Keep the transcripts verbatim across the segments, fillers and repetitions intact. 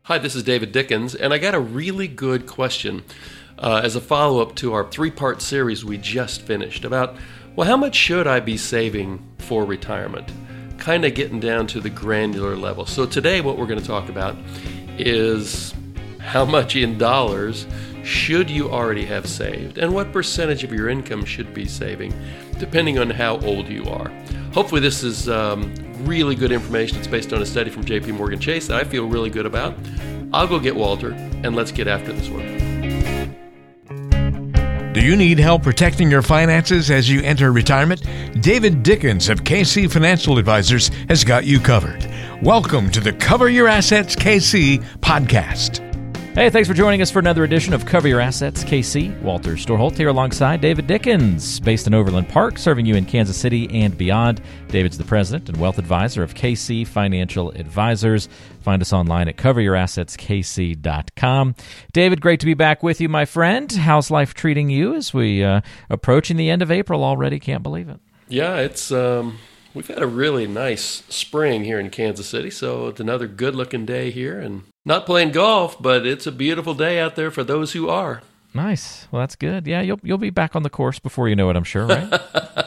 Hi, this is David Dickens, and I got a really good question uh, as a follow-up to our three-part series we just finished about, well, how much should I be saving for retirement? Kind of getting down to the granular level. So today what we're going to talk about is how much in dollars should you already have saved, and what percentage of your income should be saving, depending on how old you are. Hopefully this is um, really good information. It's based on a study from J P Morgan Chase that I feel really good about. I'll go get Walter, and let's get after this one. Do you need help protecting your finances as you enter retirement? David Dickens of K C Financial Advisors has got you covered. Welcome to the Cover Your Assets K C podcast. Hey, thanks for joining us for another edition of Cover Your Assets K C. Walter Storholt here alongside David Dickens, based in Overland Park, serving you in Kansas City and beyond. David's the president and wealth advisor of K C Financial Advisors. Find us online at cover your assets k c dot com. David, great to be back with you, my friend. How's life treating you as we uh, approaching the end of April already? Can't believe it. Yeah, it's um, we've had a really nice spring here in Kansas City, so it's another good-looking day here, and not playing golf, but it's a beautiful day out there for those who are. Nice. Well, that's good. Yeah, you'll you'll be back on the course before you know it, I'm sure, right?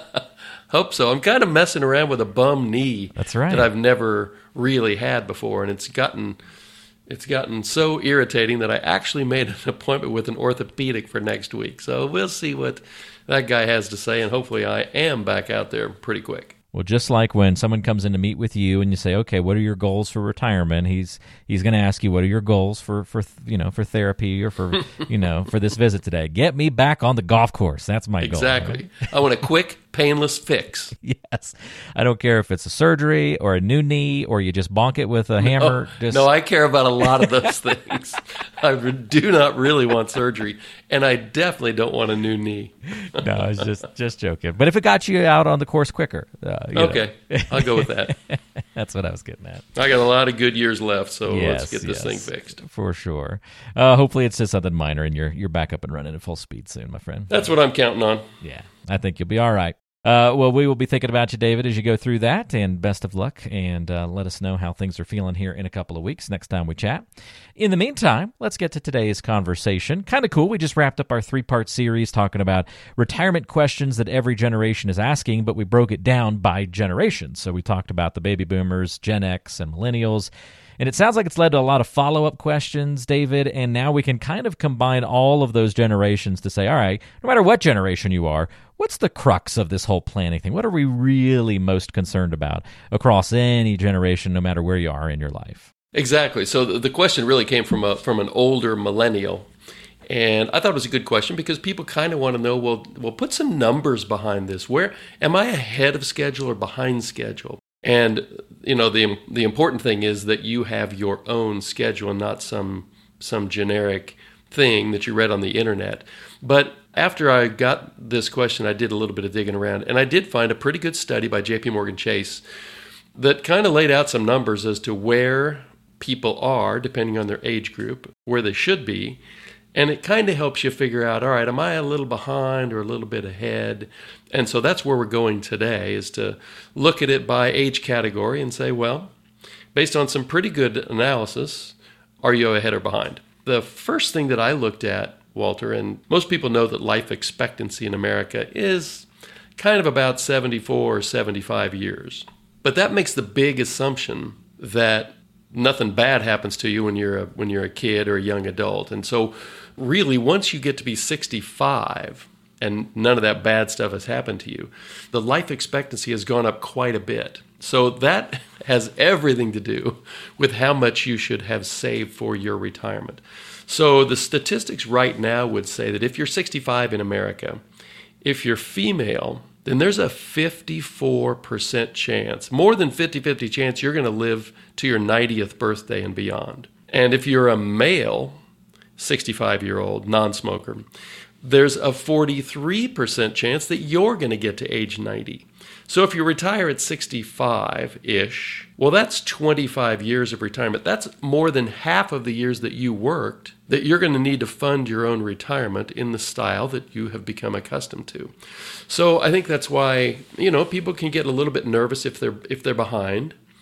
Hope so. I'm kind of messing around with a bum knee. That's right. That I've never really had before, and it's gotten it's gotten so irritating that I actually made an appointment with an orthopedic for next week. So we'll see what that guy has to say, and hopefully I am back out there pretty quick. Well, just like when someone comes in to meet with you and you say, "Okay, what are your goals for retirement?" He's he's going to ask you, "What are your goals for for you know for therapy or for you know for this visit today?" Get me back on the golf course. That's my goal. Exactly. Right? I want a quick, painless fix. Yes, I don't care if it's a surgery or a new knee or you just bonk it with a hammer. No, just... no I care about a lot of those things. I do not really want surgery, and I definitely don't want a new knee. No, I was just just joking. But if it got you out on the course quicker, uh, you okay, know. I'll go with that. That's what I was getting at. I got a lot of good years left, so yes, let's get this yes, thing fixed. For sure. Uh, hopefully it's just something minor and you're, you're back up and running at full speed soon, my friend. That's what I'm counting on. Yeah, I think you'll be all right. Uh, well, we will be thinking about you, David, as you go through that, and best of luck, and uh, let us know how things are feeling here in a couple of weeks next time we chat. In the meantime, let's get to today's conversation. Kind of cool. We just wrapped up our three-part series talking about retirement questions that every generation is asking, but we broke it down by generation. So we talked about the baby boomers, Gen X, and millennials. And it sounds like it's led to a lot of follow-up questions, David, and now we can kind of combine all of those generations to say, all right, no matter what generation you are, what's the crux of this whole planning thing? What are we really most concerned about across any generation, no matter where you are in your life? Exactly. So the question really came from a from an older millennial, and I thought it was a good question because people kind of want to know, well, well, put some numbers behind this. Where am I ahead of schedule or behind schedule? And you know, the the important thing is that you have your own schedule, not some some generic thing that you read on the internet. But after I got this question, I did a little bit of digging around, and I did find a pretty good study by J P Morgan Chase that kind of laid out some numbers as to where people are, depending on their age group, where they should be. And it kind of helps you figure out, all right, am I a little behind or a little bit ahead? And so that's where we're going today, is to look at it by age category and say, well, based on some pretty good analysis, are you ahead or behind? The first thing that I looked at, Walter, and most people know that life expectancy in America is kind of about seventy-four or seventy-five years. But that makes the big assumption that nothing bad happens to you when you're a, when you're a kid or a young adult. And so really, once you get to be sixty-five and none of that bad stuff has happened to you, the life expectancy has gone up quite a bit. So that has everything to do with how much you should have saved for your retirement. So the statistics right now would say that if you're sixty-five in America, if you're female, then there's a fifty-four percent chance, more than fifty-fifty chance you're going to live to your ninetieth birthday and beyond. And if you're a male, sixty-five-year-old, non-smoker, there's a forty-three percent chance that you're going to get to age ninety. So if you retire at sixty-five-ish, well, that's twenty-five years of retirement. That's more than half of the years that you worked that you're going to need to fund your own retirement in the style that you have become accustomed to. So I think that's why, you know, people can get a little bit nervous if they're if they're behind.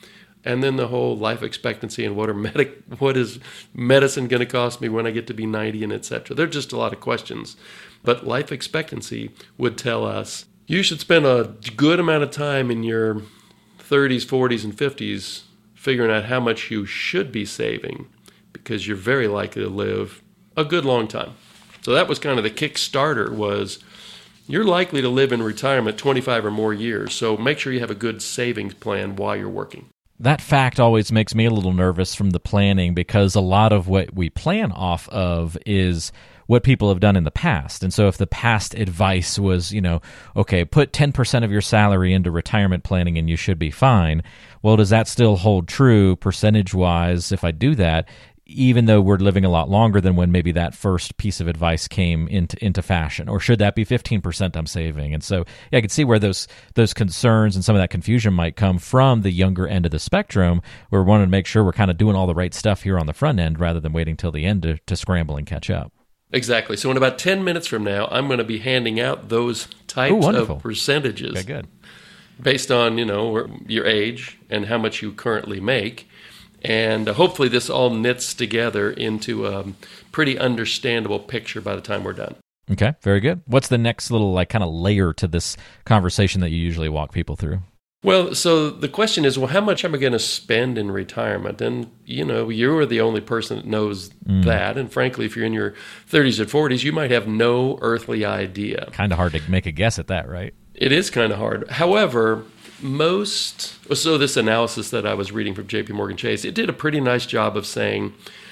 And then the whole life expectancy and what are medic, what is medicine going to cost me when I get to be ninety, and et cetera. There are just a lot of questions. But life expectancy would tell us you should spend a good amount of time in your thirties, forties, and fifties figuring out how much you should be saving, because you're very likely to live a good long time. So that was kind of the Kickstarter, was you're likely to live in retirement twenty-five or more years. So make sure you have a good savings plan while you're working. That fact always makes me a little nervous from the planning, because a lot of what we plan off of is what people have done in the past. And so if the past advice was, you know, okay, put ten percent of your salary into retirement planning and you should be fine, well, does that still hold true percentage-wise if I do that, even though we're living a lot longer than when maybe that first piece of advice came into into fashion? Or should that be fifteen percent I'm saving? And so yeah, I can see where those those concerns and some of that confusion might come from the younger end of the spectrum, where we're wanting to make sure we're kind of doing all the right stuff here on the front end rather than waiting till the end to, to scramble and catch up. Exactly. So in about ten minutes from now, I'm going to be handing out those types Ooh, of percentages. Okay, good. Based on, you know, your age and how much you currently make. And uh, hopefully this all knits together into a pretty understandable picture by the time we're done. Okay, very good. What's the next little like kind of layer to this conversation that you usually walk people through? Well, so the question is, well, how much am I going to spend in retirement? And, you know, you're the only person that knows mm. that. And frankly, if you're in your thirties or forties, you might have no earthly idea. Kind of hard to make a guess at that, right? It is kind of hard. However, most, so this analysis that I was reading from J P Morgan Chase, it did a pretty nice job of saying,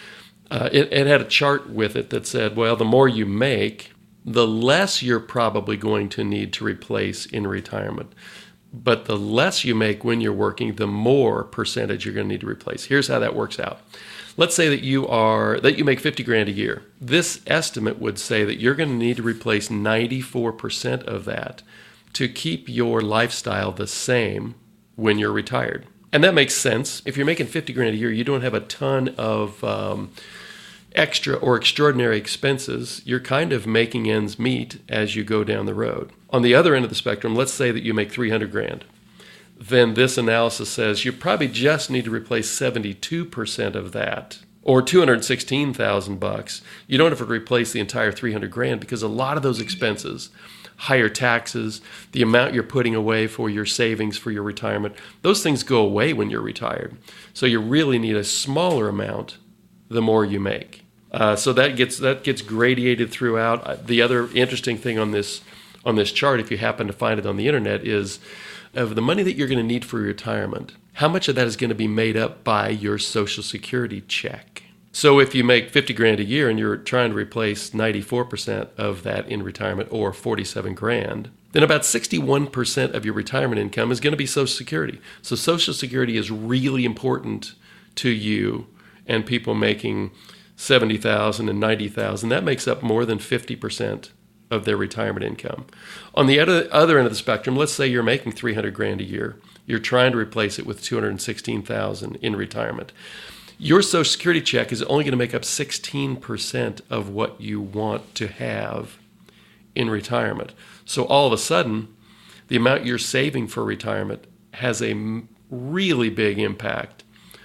uh, it, it had a chart with it that said, well, the more you make, the less you're probably going to need to replace in retirement. But the less you make when you're working, the more percentage you're going to need to replace. Here's how that works out. Let's say that you are that you make fifty grand a year. This estimate would say that you're going to need to replace ninety-four percent of that to keep your lifestyle the same when you're retired. And that makes sense. If you're making fifty grand a year, you don't have a ton of um, extra or extraordinary expenses. You're kind of making ends meet as you go down the road. On the other end of the spectrum, let's say that you make three hundred grand. Then this analysis says you probably just need to replace seventy-two percent of that, or two hundred sixteen thousand bucks. You don't have to replace the entire three hundred grand, because a lot of those expenses, higher taxes, the amount you're putting away for your savings for your retirement, those things go away when you're retired. So you really need a smaller amount the more you make. Uh, so that gets that gets gradiated throughout. The other interesting thing on this on this chart, if you happen to find it on the internet, is of the money that you're going to need for your retirement, how much of that is going to be made up by your Social Security check? So if you make fifty grand a year and you're trying to replace ninety-four percent of that in retirement, or forty-seven grand, then about sixty-one percent of your retirement income is going to be Social Security. So Social Security is really important to you and people making seventy thousand and ninety thousand. That makes up more than fifty percent of their retirement income. On the other, other end of the spectrum, let's say you're making three hundred grand a year. You're trying to replace it with two hundred sixteen thousand in retirement. Your Social Security check is only going to make up sixteen percent of what you want to have in retirement. So all of a sudden, the amount you're saving for retirement has a really big impact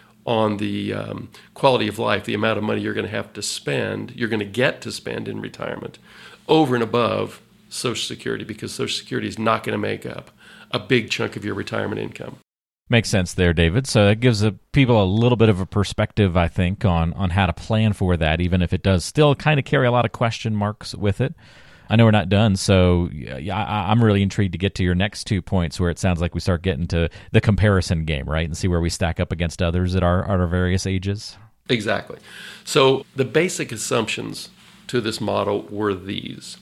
on the um, quality of life, the amount of money you're going to have to spend, you're going to get to spend in retirement, over and above Social Security, because Social Security is not going to make up a big chunk of your retirement income. Makes sense there, David. So that gives a, people a little bit of a perspective, I think, on, on how to plan for that, even if it does still kind of carry a lot of question marks with it. I know we're not done, so yeah, I, I'm really intrigued to get to your next two points, where it sounds like we start getting to the comparison game, right, and see where we stack up against others at our, at our various ages. Exactly. So the basic assumptions to this model were these.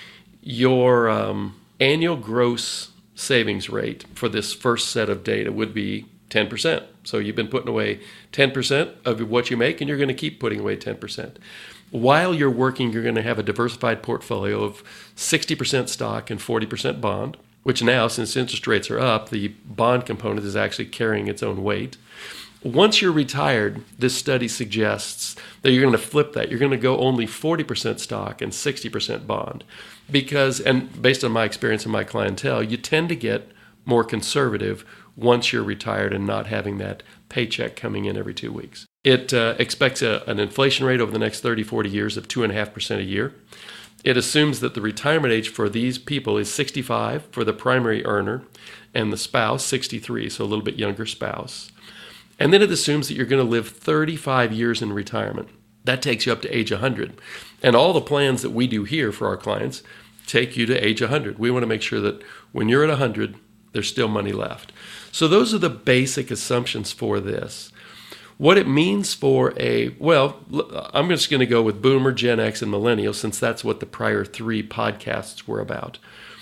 Your um, annual gross savings rate for this first set of data would be ten percent. So you've been putting away ten percent of what you make, and you're going to keep putting away ten percent. While you're working, you're going to have a diversified portfolio of sixty percent stock and forty percent bond, which now, since interest rates are up, the bond component is actually carrying its own weight. Once you're retired, this study suggests that you're going to flip that. You're going to go only forty percent stock and sixty percent bond. Because, and based on my experience and my clientele, you tend to get more conservative once you're retired and not having that paycheck coming in every two weeks. It uh, expects a, an inflation rate over the next thirty, forty years of two point five percent a year. It assumes that the retirement age for these people is sixty-five for the primary earner and the spouse, sixty-three, so a little bit younger spouse. And then it assumes that you're going to live thirty-five years in retirement. That takes you up to age one hundred. And all the plans that we do here for our clients take you to age one hundred. We want to make sure that when you're at one hundred, there's still money left. So those are the basic assumptions for this. What it means for a, well, I'm just going to go with Boomer, Gen X, and Millennial, since that's what the prior three podcasts were about.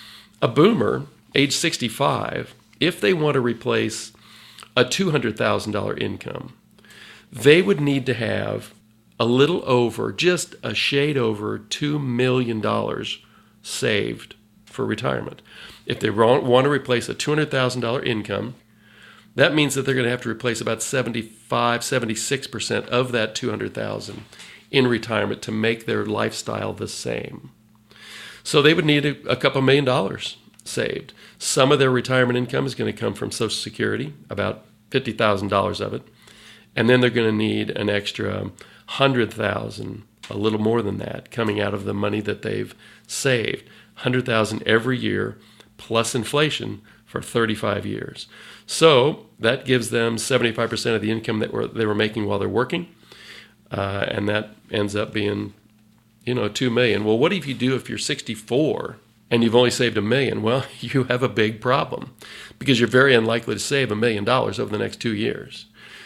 A Boomer, age sixty-five, if they want to replace a two hundred thousand dollars income, they would need to have a little over, just a shade over two million dollars saved for retirement. If they want to replace a two hundred thousand dollars income, that means that they're going to have to replace about seventy-five, seventy-six percent of that two hundred thousand dollars in retirement to make their lifestyle the same. So they would need a, a couple million dollars saved. Some of their retirement income is going to come from Social Security, about fifty thousand dollars of it. And then they're going to need an extra one hundred thousand dollars, a little more than that, coming out of the money that they've saved. one hundred thousand dollars every year plus inflation for thirty-five years. So that gives them seventy-five percent of the income that were, they were making while they're working, uh, and that ends up being, you know, two million dollars. Well, what if you do if you're sixty-four and you've only saved a million? Well, you have a big problem because you're very unlikely to save a million dollars over the next two years.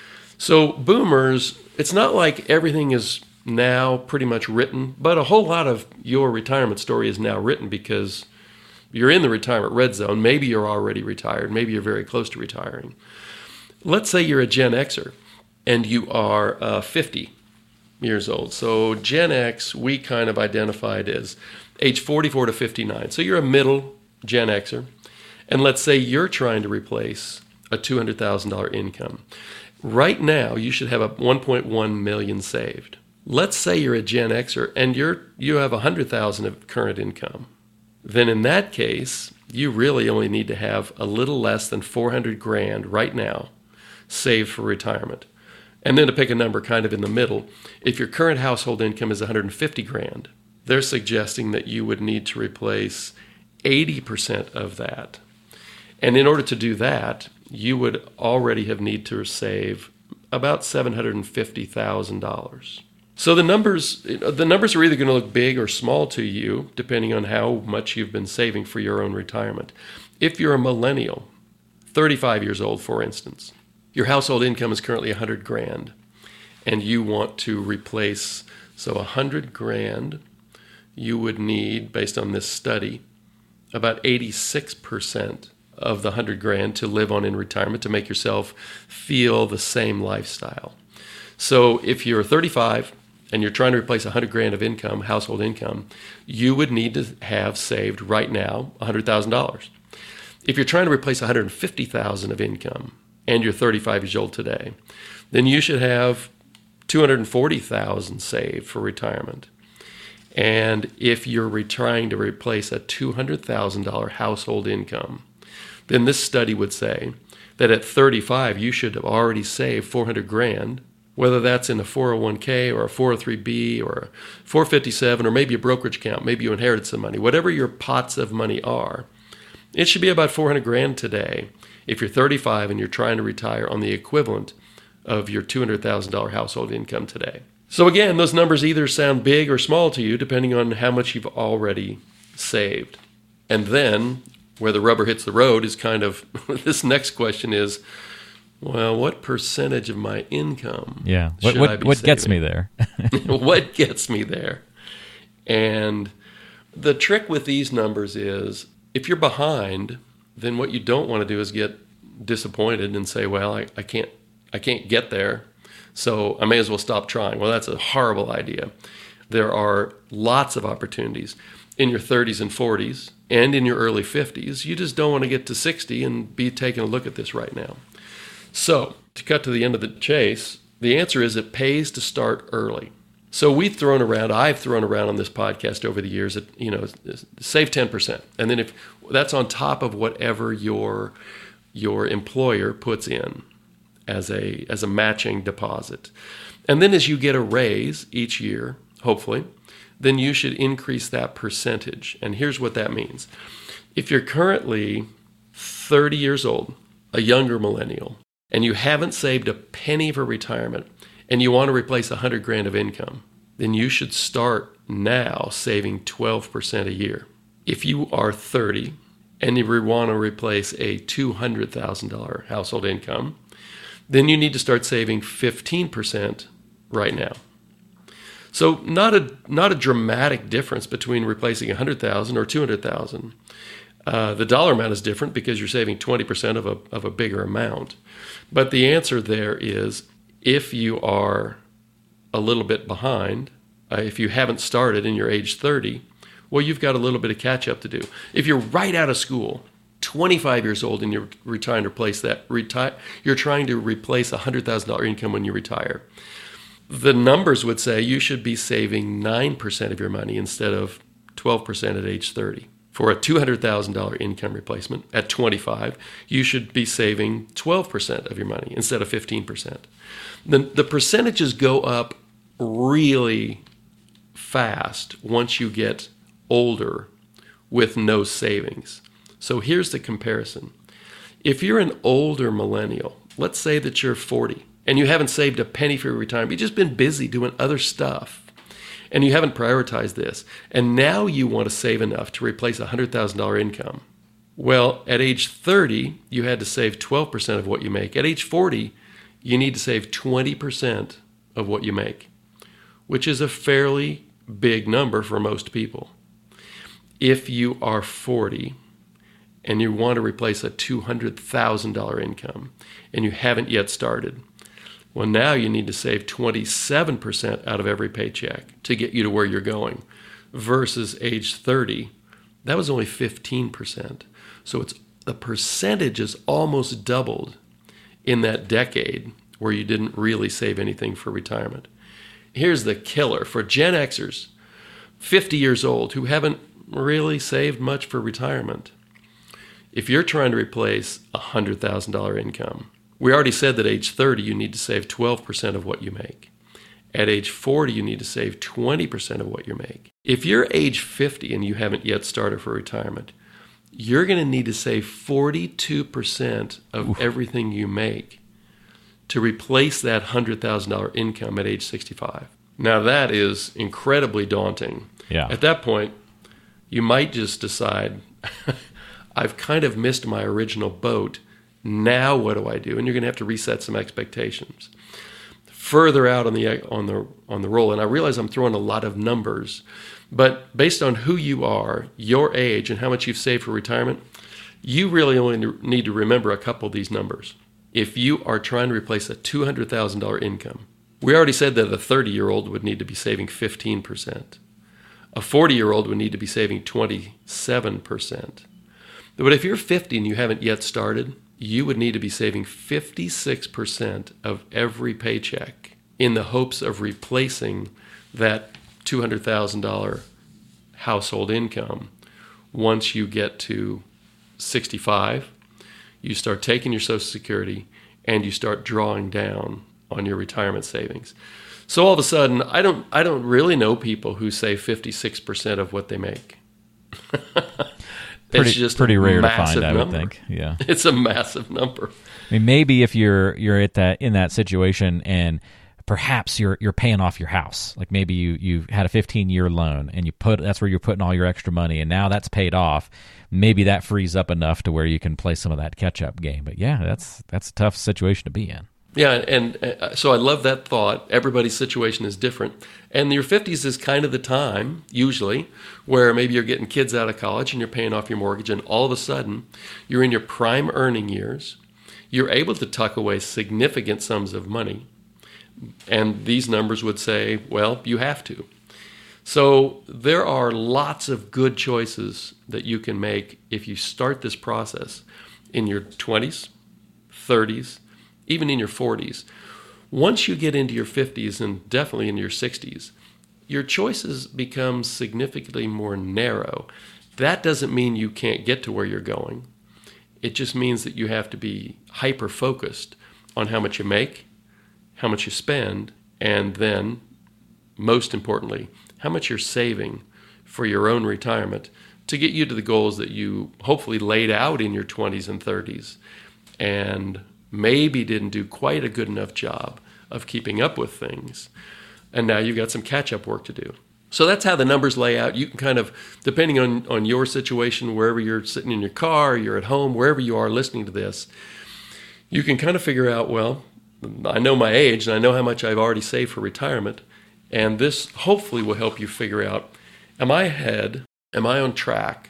So boomers, it's not like everything is now pretty much written, but a whole lot of your retirement story is now written because you're in the retirement red zone. Maybe you're already retired. Maybe you're very close to retiring. Let's say you're a Gen Xer and you are uh, fifty years old. So Gen X, we kind of identified as age forty-four to fifty-nine. So you're a middle Gen Xer. And let's say you're trying to replace a two hundred thousand dollars income. Right now, you should have a one point one million dollars saved. Let's say you're a Gen Xer and you're you have one hundred thousand dollars of current income. Then in that case, you really only need to have a little less than four hundred grand right now saved for retirement. And then to pick a number kind of in the middle, if your current household income is one hundred fifty grand, they're suggesting that you would need to replace eighty percent of that. And in order to do that, you would already have need to save about seven hundred fifty thousand dollars. So the numbers, the numbers are either going to look big or small to you, depending on how much you've been saving for your own retirement. If you're a millennial, thirty-five years old, for instance, your household income is currently one hundred grand, and you want to replace, so one hundred grand, you would need, based on this study, about eighty-six percent of the one hundred grand to live on in retirement to make yourself feel the same lifestyle. So if you're thirty-five and you're trying to replace one hundred grand of income, household income, you would need to have saved right now one hundred thousand dollars. If you're trying to replace one hundred fifty thousand dollars of income and you're thirty-five years old today, then you should have two hundred forty thousand dollars saved for retirement. And if you're re- trying to replace a two hundred thousand dollars household income, then this study would say that at thirty-five, you should have already saved four hundred grand, whether that's in a four oh one k or a four oh three b or a four fifty-seven or maybe a brokerage account, maybe you inherited some money, whatever your pots of money are, it should be about four hundred grand today if you're thirty-five and you're trying to retire on the equivalent of your two hundred thousand dollars household income today. So again, those numbers either sound big or small to you depending on how much you've already saved. And then where the rubber hits the road is kind of, this next question is, well, what percentage of my income yeah. should what, I be What saving? gets me there? What gets me there? And the trick with these numbers is, if you're behind, then what you don't want to do is get disappointed and say, well, I, I can't I can't get there, so I may as well stop trying. Well, that's a horrible idea. There are lots of opportunities in your thirties and forties and in your early fifties. You just don't want to get to sixty and be taking a look at this right now. So, to cut to the end of the chase, the answer is it pays to start early. So we've thrown around, I've thrown around on this podcast over the years, that, you know, save ten percent. And then if that's on top of whatever your your employer puts in. as a as a matching deposit. And then as you get a raise each year, hopefully, then you should increase that percentage. And here's what that means. If you're currently thirty years old, a younger millennial, and you haven't saved a penny for retirement, and you want to replace one hundred grand of income, then you should start now saving twelve percent a year. If you are thirty and you want to replace a two hundred thousand dollars household income, then you need to start saving fifteen percent right now. So not a not a dramatic difference between replacing one hundred thousand dollars or two hundred thousand dollars. Uh, the dollar amount is different because you're saving twenty percent of a of a bigger amount. But the answer there is, if you are a little bit behind, uh, if you haven't started and you're age thirty, well, you've got a little bit of catch up to do. If you're right out of school, twenty-five years old, and you're trying to replace that, retire, you're trying to replace a one hundred thousand dollars income when you retire, the numbers would say you should be saving nine percent of your money instead of twelve percent at age thirty. For a two hundred thousand dollars income replacement at twenty-five, you should be saving twelve percent of your money instead of fifteen percent. The, the percentages go up really fast once you get older with no savings. So here's the comparison. If you're an older millennial, let's say that you're forty, and you haven't saved a penny for your retirement, you've just been busy doing other stuff, and you haven't prioritized this, and now you want to save enough to replace a one hundred thousand dollars income. Well, at age thirty, you had to save twelve percent of what you make. At age forty, you need to save twenty percent of what you make, which is a fairly big number for most people. If you are forty and you want to replace a two hundred thousand dollars income and you haven't yet started, well, now you need to save twenty-seven percent out of every paycheck to get you to where you're going, versus age thirty, that was only fifteen percent. So it's the percentage is almost doubled in that decade where you didn't really save anything for retirement. Here's the killer for Gen Xers, fifty years old, who haven't really saved much for retirement. If you're trying to replace a one hundred thousand dollars income, we already said that age thirty, you need to save twelve percent of what you make. At age forty, you need to save twenty percent of what you make. If you're age fifty and you haven't yet started for retirement, you're going to need to save forty-two percent of Oof. everything you make to replace that one hundred thousand dollars income at age sixty-five. Now, that is incredibly daunting. Yeah. At that point, you might just decide, I've kind of missed my original boat. Now what do I do? And you're going to have to reset some expectations. Further out on the on the on the roll, and I realize I'm throwing a lot of numbers, but based on who you are, your age, and how much you've saved for retirement, you really only need to remember a couple of these numbers. If you are trying to replace a two hundred thousand dollars income, we already said that a thirty-year-old would need to be saving fifteen percent. A forty-year-old would need to be saving twenty-seven percent. But if you're fifty and you haven't yet started, you would need to be saving fifty-six percent of every paycheck in the hopes of replacing that two hundred thousand dollars household income. Once you get to sixty-five, you start taking your Social Security and you start drawing down on your retirement savings. So all of a sudden, I don't I don't really know people who save fifty-six percent of what they make. Pretty, it's just pretty rare to find, I number. would think. Yeah, it's a massive number. I mean, maybe if you're you're at that in that situation, and perhaps you're you're paying off your house, like maybe you you had a fifteen year loan, and you put that's where you're putting all your extra money, and now that's paid off. Maybe that frees up enough to where you can play some of that catch up game. But yeah, that's that's a tough situation to be in. Yeah, and uh, so I love that thought. Everybody's situation is different. And your fifties is kind of the time, usually, where maybe you're getting kids out of college and you're paying off your mortgage, and all of a sudden, you're in your prime earning years. You're able to tuck away significant sums of money. And these numbers would say, well, you have to. So there are lots of good choices that you can make if you start this process in your twenties, thirties, even in your forties. Once you get into your fifties and definitely in your sixties, your choices become significantly more narrow. That doesn't mean you can't get to where you're going. It just means that you have to be hyper-focused on how much you make, how much you spend, and then, most importantly, how much you're saving for your own retirement to get you to the goals that you hopefully laid out in your twenties and thirties and maybe didn't do quite a good enough job of keeping up with things. And now you've got some catch-up work to do. So that's how the numbers lay out. You can kind of, depending on, on your situation, wherever you're sitting in your car, you're at home, wherever you are listening to this, you can kind of figure out, well, I know my age and I know how much I've already saved for retirement. And this hopefully will help you figure out, am I ahead? Am I on track?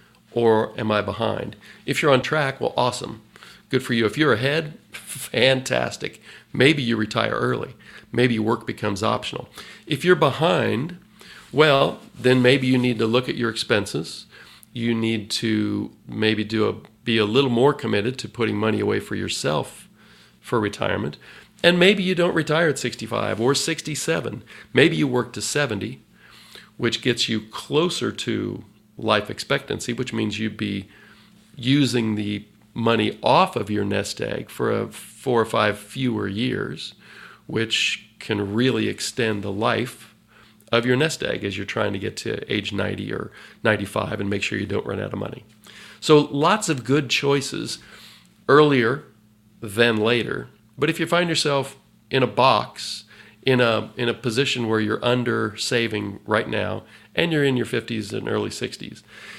Or am I behind? If you're on track, well, awesome. Good for you. If you're ahead, fantastic. Maybe you retire early. Maybe work becomes optional. If you're behind, well, then maybe you need to look at your expenses. You need to maybe do a be a little more committed to putting money away for yourself for retirement. And maybe you don't retire at sixty-five or sixty-seven. Maybe you work to seventy, which gets you closer to life expectancy, which means you'd be using the money off of your nest egg for a four or five fewer years, which can really extend the life of your nest egg as you're trying to get to age ninety or ninety-five and make sure you don't run out of money. So lots of good choices earlier than later. But if you find yourself in a box, in a in a position where you're under saving right now, and you're in your fifties and early sixties,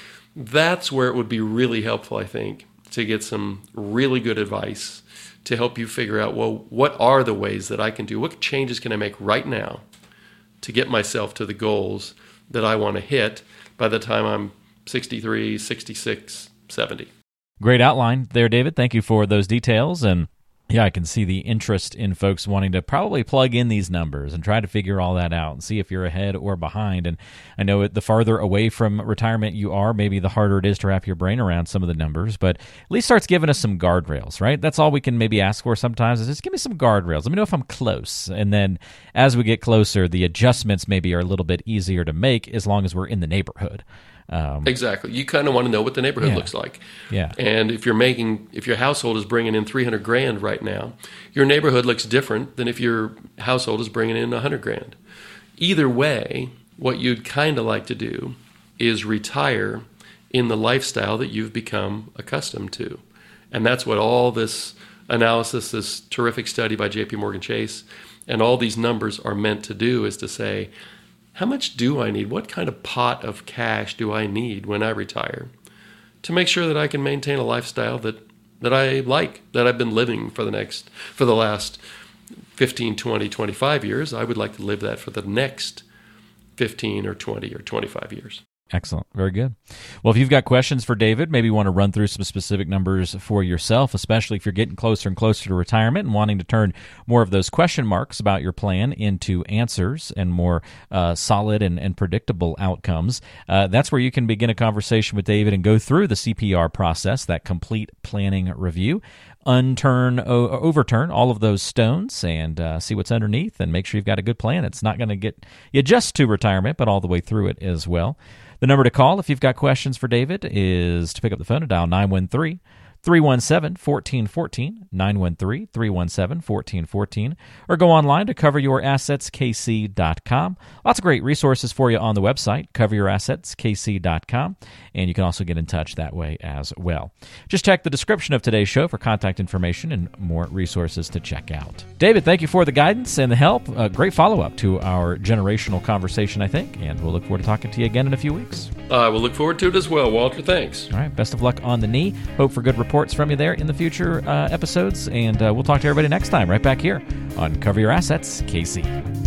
that's where it would be really helpful, I think, to get some really good advice to help you figure out, well, what are the ways that I can do? What changes can I make right now to get myself to the goals that I want to hit by the time I'm sixty-three, sixty-six, seventy? Great outline there, David. Thank you for those details. And yeah, I can see the interest in folks wanting to probably plug in these numbers and try to figure all that out and see if you're ahead or behind. And I know the farther away from retirement you are, maybe the harder it is to wrap your brain around some of the numbers, but at least starts giving us some guardrails, right? That's all we can maybe ask for sometimes is just give me some guardrails. Let me know if I'm close. And then as we get closer, the adjustments maybe are a little bit easier to make as long as we're in the neighborhood. Um, exactly. You kind of want to know what the neighborhood yeah. looks like. Yeah. And if you're making, if your household is bringing in three hundred grand right now, your neighborhood looks different than if your household is bringing in one hundred grand. Either way, what you'd kind of like to do is retire in the lifestyle that you've become accustomed to. And that's what all this analysis, this terrific study by J P Morgan Chase, and all these numbers are meant to do, is to say, how much do I need? What kind of pot of cash do I need when I retire to make sure that I can maintain a lifestyle that, that I like, that I've been living for the next, for the last fifteen, twenty, twenty-five years? I would like to live that for the next fifteen or twenty or twenty-five years. Excellent. Very good. Well, if you've got questions for David, maybe you want to run through some specific numbers for yourself, especially if you're getting closer and closer to retirement and wanting to turn more of those question marks about your plan into answers and more uh, solid and, and predictable outcomes. Uh, that's where you can begin a conversation with David and go through the C P R process, that complete planning review. Unturn, o- overturn all of those stones and uh, see what's underneath and make sure you've got a good plan. It's not going to get you just to retirement, but all the way through it as well. The number to call if you've got questions for David is to pick up the phone and dial nine one three, three one seven, one four one four, nine one three, three one seven, one four one four, or go online to cover your assets k c dot com. Lots of great resources for you on the website, cover your assets k c dot com, and you can also get in touch that way as well. Just check the description of today's show for contact information and more resources to check out. David, thank you for the guidance and the help. A great follow-up to our generational conversation, I think, and we'll look forward to talking to you again in a few weeks. I uh, will look forward to it as well, Walter. Thanks. All right, best of luck on the knee. Hope for good reports from you there in the future uh, episodes, and uh, we'll talk to everybody next time right back here on Cover Your Assets, K C.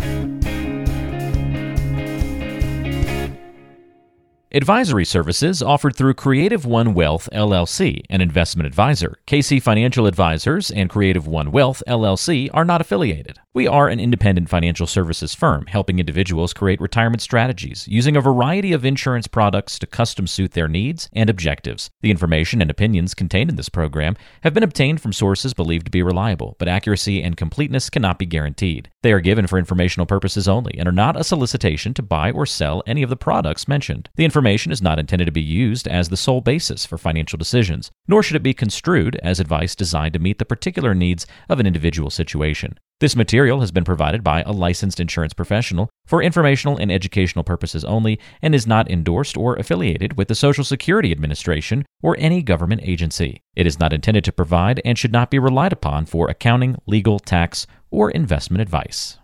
Advisory services offered through Creative One Wealth, L L C, an investment advisor. K C Financial Advisors and Creative One Wealth, L L C, are not affiliated. We are an independent financial services firm helping individuals create retirement strategies using a variety of insurance products to custom suit their needs and objectives. The information and opinions contained in this program have been obtained from sources believed to be reliable, but accuracy and completeness cannot be guaranteed. They are given for informational purposes only and are not a solicitation to buy or sell any of the products mentioned. The information is not intended to be used as the sole basis for financial decisions, nor should it be construed as advice designed to meet the particular needs of an individual situation. This material has been provided by a licensed insurance professional for informational and educational purposes only and is not endorsed or affiliated with the Social Security Administration or any government agency. It is not intended to provide and should not be relied upon for accounting, legal, tax, or investment advice.